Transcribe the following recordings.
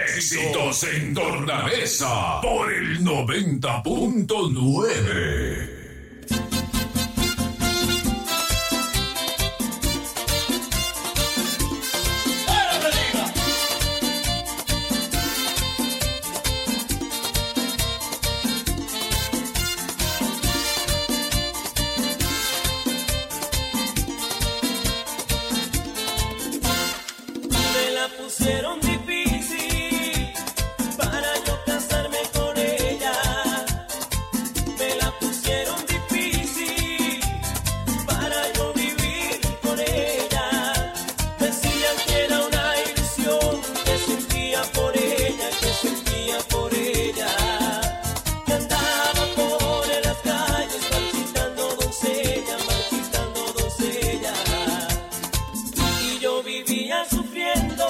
Éxitos en tornamesa por el 90.9. Pusieron difícil para yo casarme con ella. Me la pusieron difícil para yo vivir con ella. Decían que era una ilusión, que sentía por ella, que sentía por ella. Que andaba por las calles marchitando doncella, marchitando doncella. Y yo vivía sufriendo.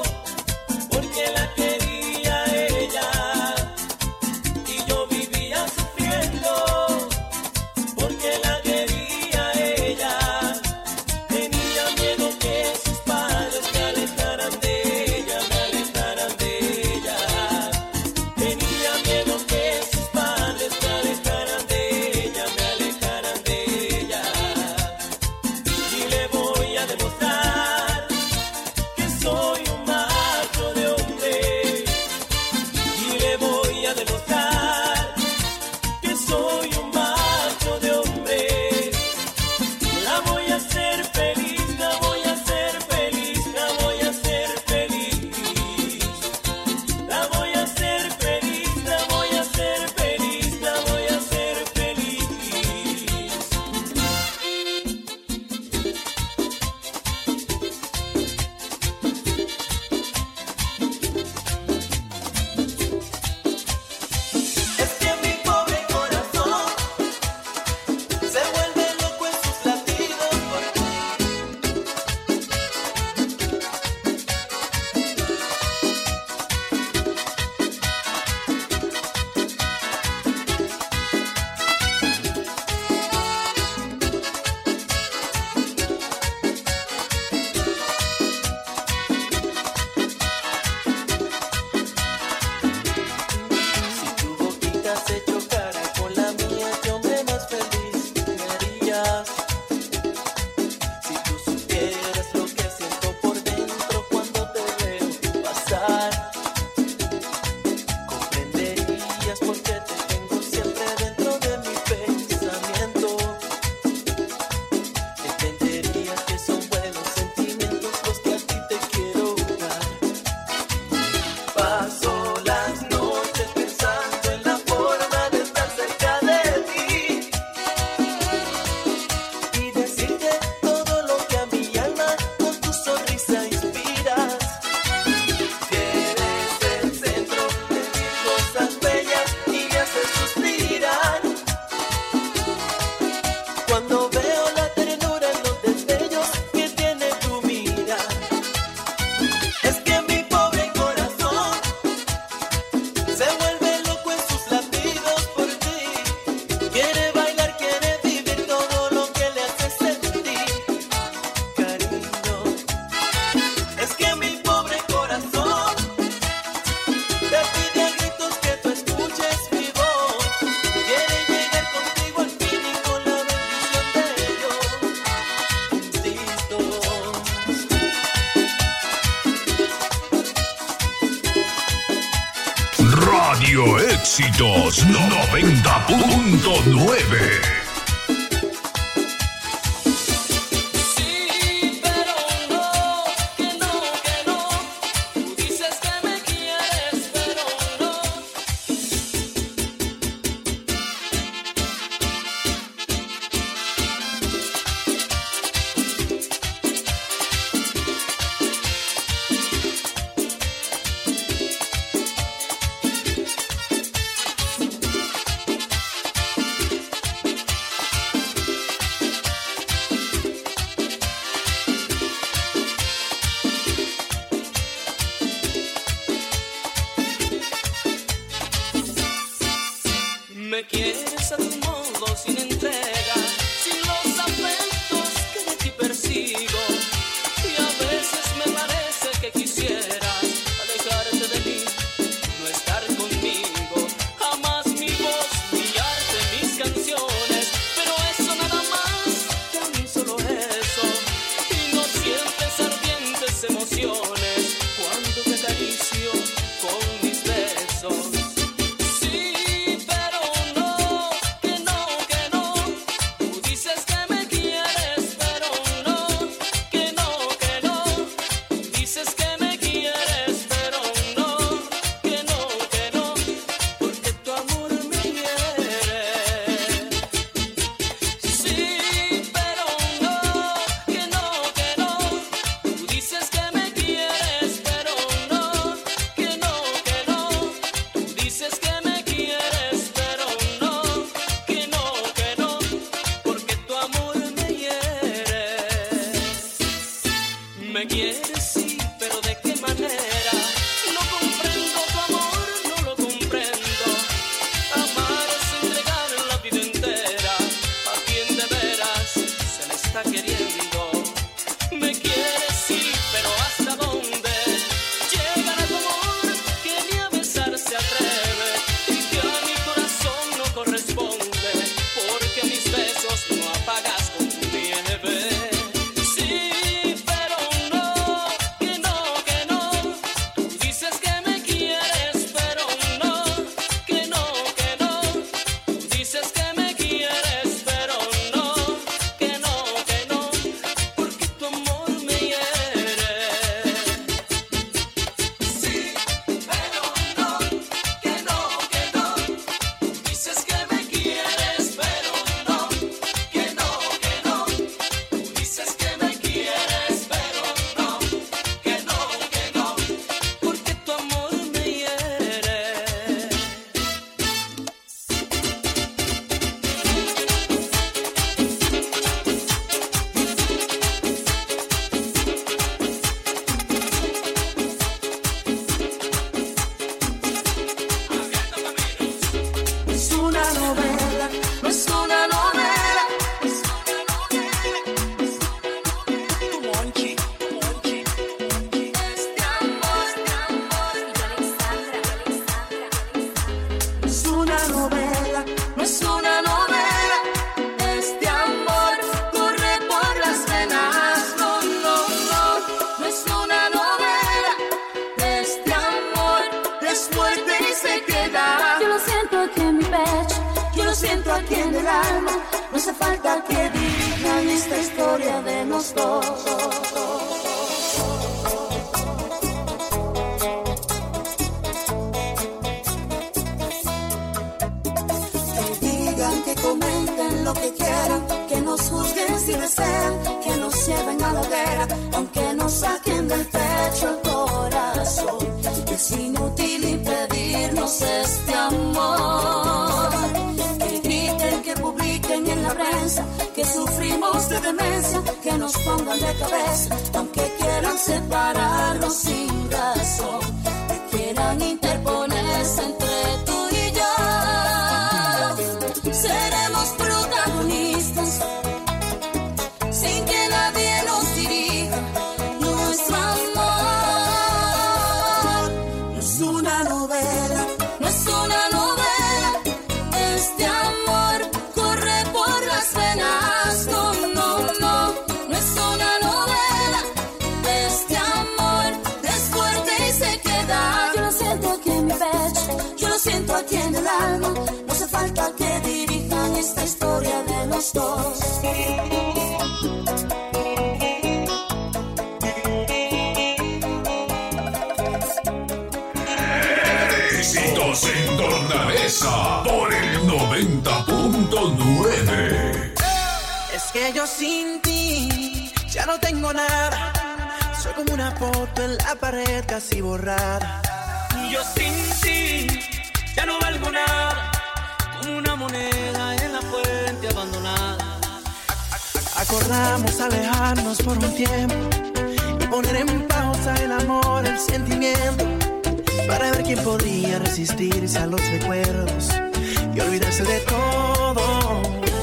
Radio Éxitos 90.9. Me quieres a tu modo, sin entrega, sin los afectos que de ti persigo. Y a veces me parece que quisieras alejarte de mí. aquí en el alma. No hace falta que digan esta historia de los dos. Que comenten lo que quieran, que nos juzguen si desean, que nos lleven a la hoguera, aunque nos saquen del pecho el corazón. Es inútil impedirnos este amor. Que griten, que publiquen en la prensa, que sufrimos de demencia, que nos pongan de cabeza, aunque quieran separarnos sin razón, que quieran interponerse entre tú y yo. Seremos protagonistas sin que nadie nos dirija. Nuestro amor no es una novela, no es una novela. Este amor corre por las venas. No, no, no, no es una novela. Este amor es fuerte y se queda. Yo lo siento aquí en mi pecho, yo lo siento aquí en el alma. No hace falta que dirijan esta historia de los dos. Éxitos en Tornamesa por el 90.9. Es que yo sin ti ya no tengo nada. Soy como una foto en la pared casi borrada. Y yo sin ti ya no valgo nada, como una moneda en la fuente abandonada. Acordamos alejarnos por un tiempo y poner en pausa el amor, el sentimiento, para ver quién podría resistirse a los recuerdos y olvidarse de todo.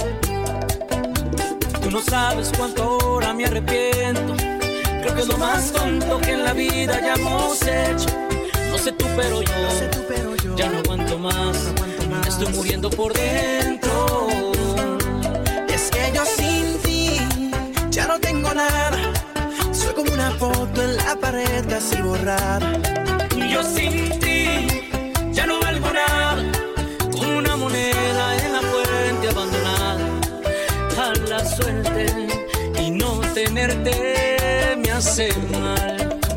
Tú no sabes cuánto ahora me arrepiento. Creo que es lo más tonto que en la vida ya hemos hecho. No sé tú, pero yo ya no aguanto más. Me estoy muriendo por dentro. Es que yo sin ti ya no tengo nada. Soy como una foto en la pared casi borrada. Yo sin ti ya no valgo nada, como una moneda en la fuente abandonada. A la suerte y no tenerte me hace mal.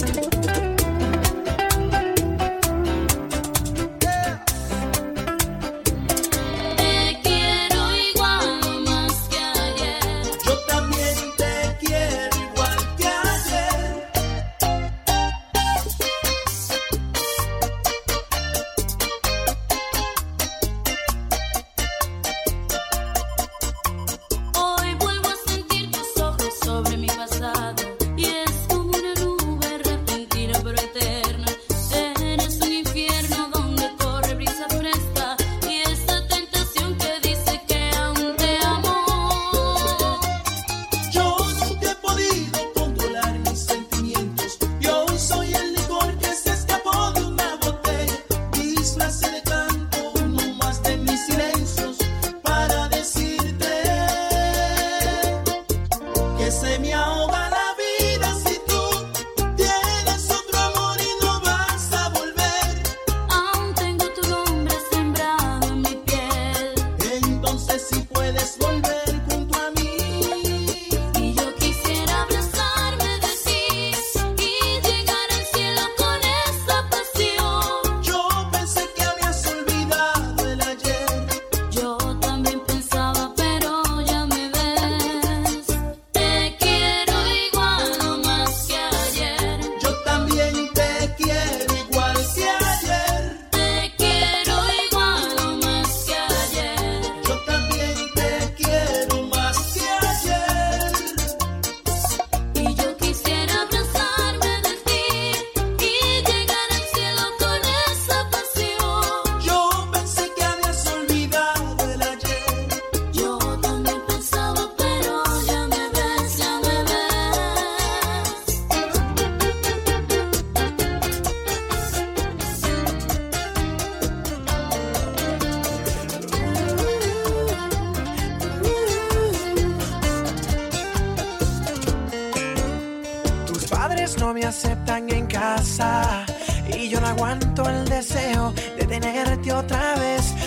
no me aceptan en casa y yo no aguanto el deseo de tenerte otra vez. Tus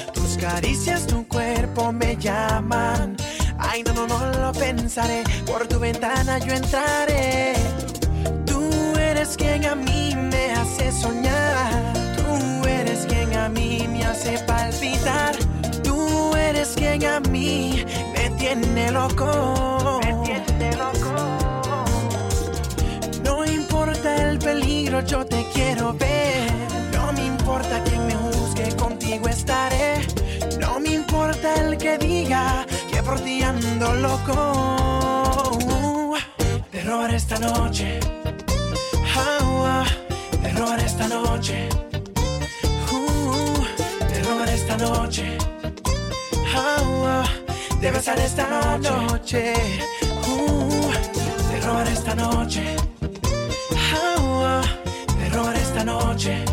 caricias, tu cuerpo me llaman. Ay, no, no, no lo pensaré. Por tu ventana yo entraré. Tú eres quien a mí me hace soñar. Tú eres quien a mí me hace palpitar. Tú eres quien a mí me tiene loco. Me tiene loco. No importa el peligro, yo te quiero ver. No me importa quien me juzgue, contigo estaré. No me importa el que diga que por ti ando loco. Terror esta noche. Terror esta noche. Terror esta noche. Debe ser esta noche. Terror esta noche. Terror esta noche.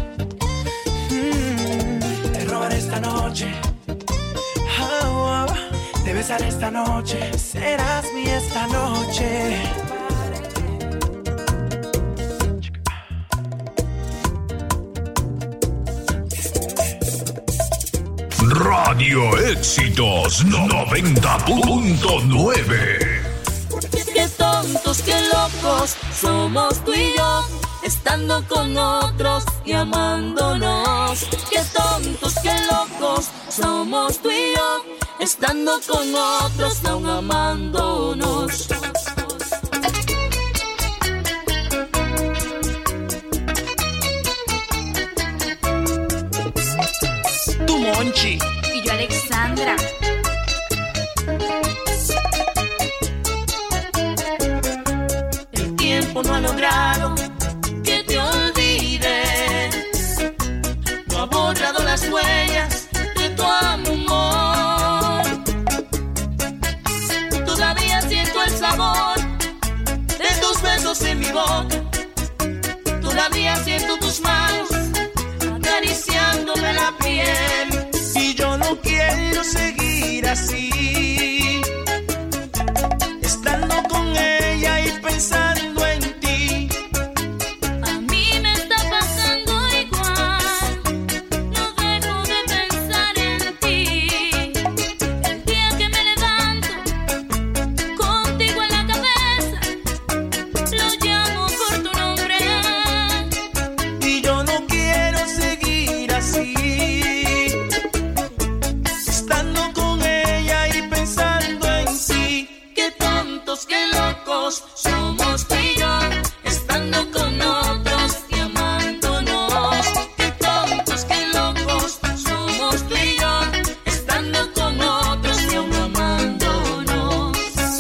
Terror esta noche. Debe ser esta noche. Serás mi esta noche. Radio Éxitos 90.9. Qué tontos, qué locos somos tú y yo, estando con otros y amándonos. Qué tontos, qué locos somos tú y yo, estando con otros aún amándonos. Tu Monchi y yo Alexandra. El tiempo no ha logrado que te olvides, no ha borrado las huellas de tu amor. Todavía siento el sabor de tus besos en mi boca, todavía siento tus manos acariciándome la piel. y yo no quiero seguir así, estando con ella y pensando en ti. A mí me está pasando igual, no dejo de pensar en ti. El día que me levanto, contigo en la cabeza, lo llamo por tu nombre. Y yo no quiero seguir así, estando con ella y pensando en sí. Qué tontos, qué locos somos tú y yo, estando con otros y amándonos. Qué tontos, qué locos somos tú y yo, estando con otros y aún amándonos.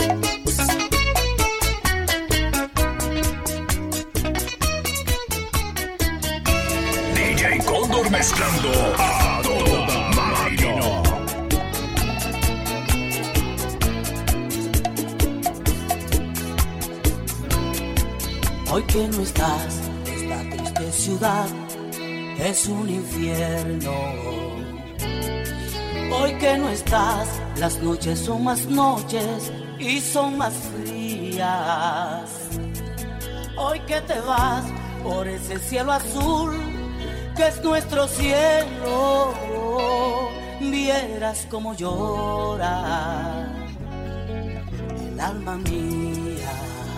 DJ Cóndor mezclando a toda máquina. Hoy que no estás, esta triste ciudad es un infierno. Hoy que no estás, las noches son más noches y son más frías. Hoy que te vas por ese cielo azul que es nuestro cielo, vieras como llora el alma mía.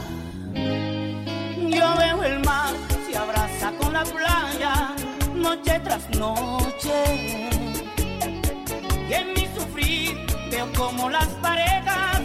Yo veo el mar, se abraza con la playa, noche tras noche. Y en mi sufrir veo como las parejas